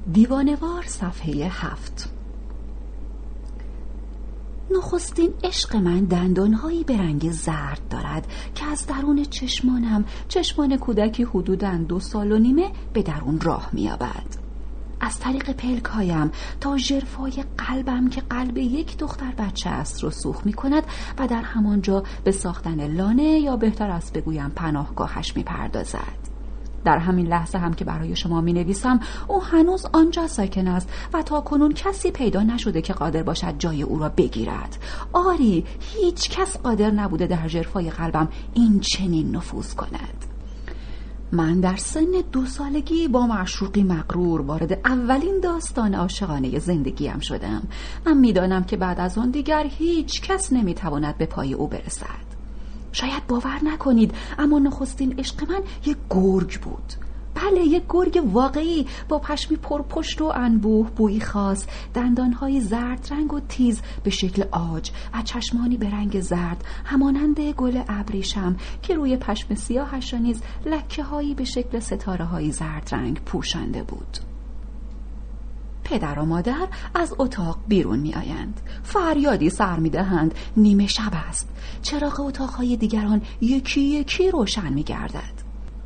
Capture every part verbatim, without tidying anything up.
دیوانه‌وار صفحه هفت. نخستین عشق من دندانهایی به رنگ زرد دارد که از درون چشمانم، چشمان کودکی حدوداً دو سال و نیمه، به درون راه می‌یابد. از طریق پلک‌هایم تا ژرفای قلبم که قلب یک دختر بچه است رسوخ می‌کند و در همانجا به ساختن لانه یا بهتر است بگویم پناهگاهش می‌پردازد. در همین لحظه هم که برای شما می نویسم او هنوز آنجا ساکن است و تا کنون کسی پیدا نشده که قادر باشد جای او را بگیرد. آری، هیچ کس قادر نبوده در ژرفای قلبم این چنین نفوذ کند. من در سن دو سالگی با معشوقی مغرور وارد اولین داستان عاشقانه زندگیم شدم. من می دانم که بعد از آن دیگر هیچ کس نمی تواند به پای او برسد. شاید باور نکنید، اما نخستین عشق من یک گرگ بود. بله، یک گرگ واقعی با پشمی پرپشت و انبوه، بویی خاص، دندانهای زرد رنگ و تیز به شکل عاج و چشمانی به رنگ زرد همانند گل ابریشم که روی پشم سیاهش را نیز لکه‌هایی به شکل ستاره‌های زرد رنگ پوشانده بود. پدر و مادر از اتاق بیرون می آیند. فریادی سر می دهند. نیمه شب است. چراغ اتاقهای دیگران یکی یکی روشن می گردد.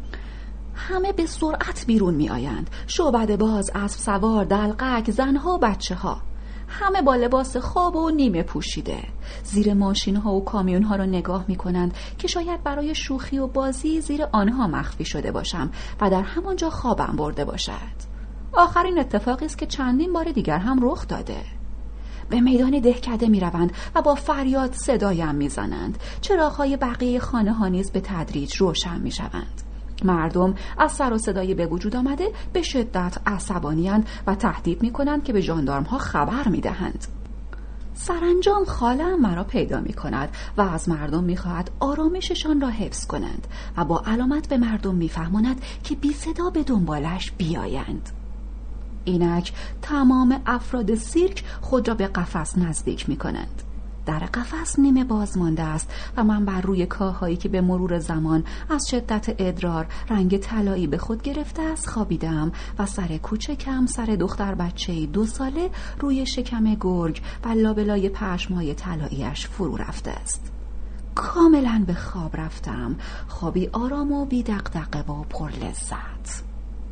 همه به سرعت بیرون می آیند. شعبده باز، اسب سوار، دلقک، زنها و بچه ها. همه با لباس خواب و نیمه پوشیده. زیر ماشین ها و کامیون ها را نگاه می کنند که شاید برای شوخی و بازی زیر آنها مخفی شده باشم و در همانجا خوابم برده باشد. آخرین اتفاقی است که چندین بار دیگر هم رخ داده. به میدان دهکده می روند و با فریاد صدایم می زنند. چراغ‌های بقیه خانه ها نیز به تدریج روشن می شوند. مردم از سر و صدای به وجود آمده به شدت عصبانی‌اند و تهدید می کنند که به ژاندارم ها خبر می دهند. سرانجام خاله‌ام مرا پیدا می کند و از مردم می خواهد آرامششان را حفظ کنند و با علامت به مردم می فهماند که بی صدا به دنبالش بیایند. اینک تمام افراد سیرک خود را به قفس نزدیک می کنند. در قفس نیمه باز مانده است و من بر روی کاهایی که به مرور زمان از شدت ادرار رنگ طلایی به خود گرفته است خوابیدم و سر کوچکم، سر دختر بچه‌ای دو ساله، روی شکم گرگ و لابلای پشمای طلایی‌اش فرو رفته است. کاملا به خواب رفتم، خوابی آرام و بی دغدغه و پر لذت.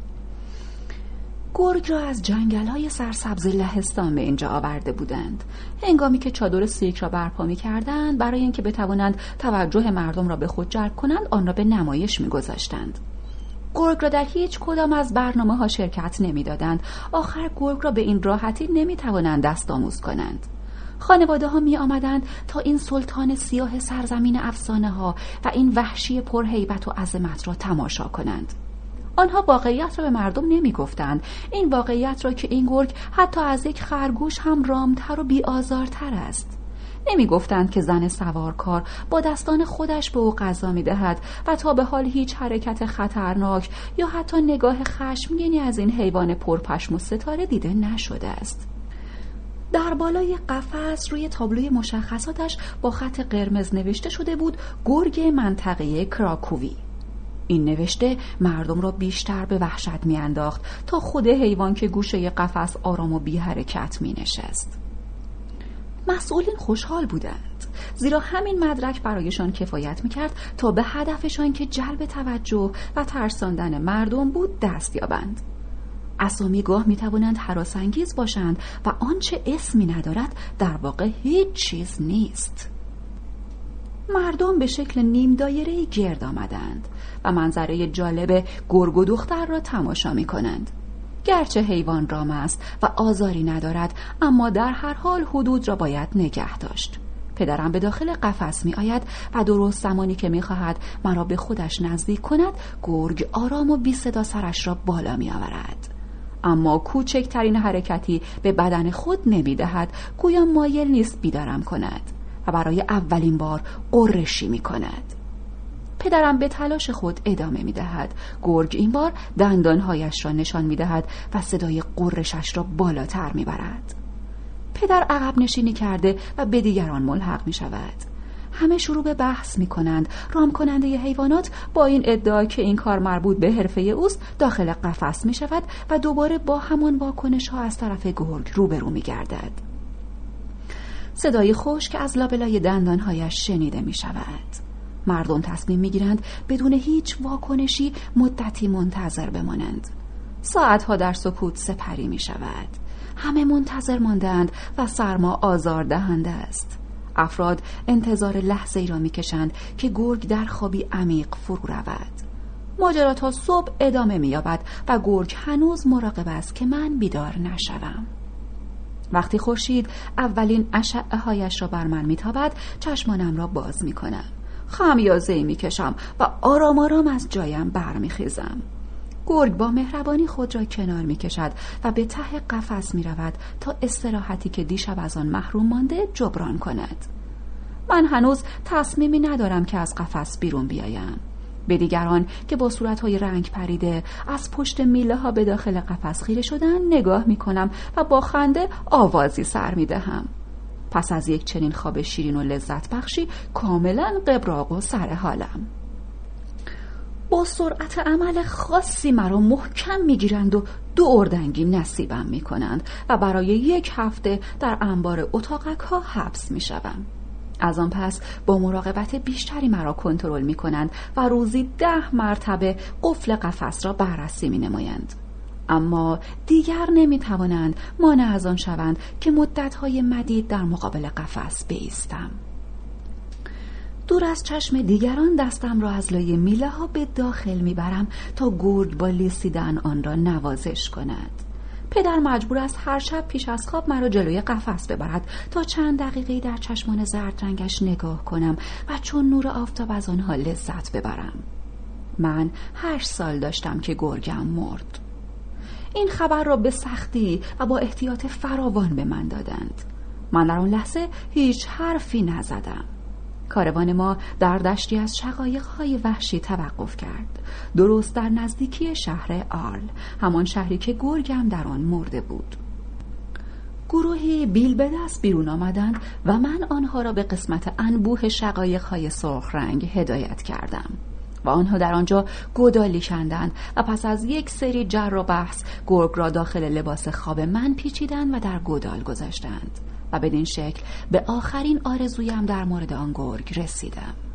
گرگ را از جنگل‌های سرسبز لهستان به اینجا آورده بودند. هنگامی که چادر سیرک را برپا می‌کردند، برای اینکه بتوانند توجه مردم را به خود جلب کنند، آن را به نمایش می‌گذاشتند. گرگ را در هیچ کدام از برنامه‌ها شرکت نمی‌دادند. آخر گرگ را به این راحتی نمی‌توانند دست آموز کنند. خانواده‌ها می‌آمدند تا این سلطان سیاه سرزمین افسانه‌ها و این وحشی پرهیبت و عظمت را تماشا کنند. آنها واقعیت را به مردم نمی گفتند. این واقعیت را که این گرگ حتی از یک خرگوش هم رامتر و بی‌آزارتر است. نمی گفتند که زن سوارکار با دستان خودش به او غذا می دهد و تا به حال هیچ حرکت خطرناک یا حتی نگاه خشمگینی از این حیوان پرپشم و ستاره دیده نشده است. در بالای قفس روی تابلوی مشخصاتش با خط قرمز نوشته شده بود گرگ منطقه کراکووی. این نوشته مردم را بیشتر به وحشت می انداخت تا خود حیوان که گوشه قفس آرام و بی حرکت می نشست. مسئولین خوشحال بودند، زیرا همین مدرک برایشان کفایت می کرد تا به هدفشان که جلب توجه و ترساندن مردم بود دست یابند. اسامی گاه می توانند هراس‌انگیز باشند و آنچه اسمی ندارد در واقع هیچ چیز نیست. مردم به شکل نیم دایره‌ای گرد آمدند و منظره جالب گرگ و دختر را تماشا می کنند. گرچه حیوان رام است و آزاری ندارد، اما در هر حال حدود را باید نگه داشت. پدرم به داخل قفس می آید و درست زمانی که می خواهد مرا به خودش نزدیک کند، گرگ آرام و بی صدا سرش را بالا می آورد. اما کوچکترین حرکتی به بدن خود نمی دهد، گویا مایل نیست بیدارم کند و برای اولین بار قرشی می کند. پدرم به تلاش خود ادامه می دهد. گرگ این بار دندانهایش را نشان می دهد و صدای قرشش را بالاتر می برد. پدر عقب نشینی کرده و به دیگران ملحق می شود. همه شروع به بحث می کنند. رام کننده ی حیوانات با این ادعا که این کار مربوط به حرفه اوست داخل قفس می شود و دوباره با همان واکنش ها از طرف گرگ روبرو می گردد. صدای خشک از لابلای دندانهایش شنیده می شود. مردم تصمیم می گیرند بدون هیچ واکنشی مدتی منتظر بمانند. ساعتها در سکوت سپری می شود. همه منتظر ماندند و سرما آزار دهنده است. افراد انتظار لحظه‌ای را می کشند که گرگ در خوابی عمیق فرو رود. ماجرا تا صبح ادامه می یابد و گرگ هنوز مراقب است که من بیدار نشوم. وقتی خورشید اولین اشعه هایش را بر من می تابد، چشمانم را باز می کنم. خمیازه‌ای می کشم و آرام آرام از جایم بر می خیزم. گرگ با مهربانی خود را کنار می کشد و به ته قفس می رود تا استراحتی که دیشب از آن محروم مانده جبران کند. من هنوز تصمیمی ندارم که از قفس بیرون بیایم. به دیگران که با صورتهای رنگ پریده از پشت میله ها به داخل قفس خیره شدن نگاه می کنم و با خنده آوازی سر می دهم. پس از یک چنین خواب شیرین و لذت بخشی کاملا قبراق و سر حالم. با سرعت عمل خاصی مرا محکم میگیرند و دو اردنگی نصیبم میکنند و برای یک هفته در انبار اتاقک ها حبس میشوم. از آن پس با مراقبت بیشتری مرا کنترل میکنند و روزی ده مرتبه قفل قفس را بررسی مینمایند. اما دیگر نمیتوانند مانع از آن شوند که مدت‌های مدید در مقابل قفس بایستم. دور از چشم دیگران دستم را از لای میله ها به داخل میبرم تا گرگ با لیسیدن آن را نوازش کند. پدر مجبور است هر شب پیش از خواب مرا جلوی قفس ببرد تا چند دقیقه در چشمان زرد رنگش نگاه کنم و چون نور آفتاب از آنها لذت ببرم. من هشت سال داشتم که گرگم مرد. این خبر را به سختی و با احتیاط فراوان به من دادند. من در آن لحظه هیچ حرفی نزدم. کاروان ما در دشتی از شقایق‌های وحشی توقف کرد، درست در نزدیکی شهر آرل، همان شهری که گرگم در آن مرده بود. گروهی بیل به دست بیرون آمدند و من آنها را به قسمت انبوه شقایق‌های سرخ رنگ هدایت کردم و آنها در آنجا گودالی کندند و پس از یک سری جر و بحث گرگ را داخل لباس خواب من پیچیدند و در گودال گذاشتند و بدین شکل به آخرین آرزویم در مورد آن گرگ رسیدم.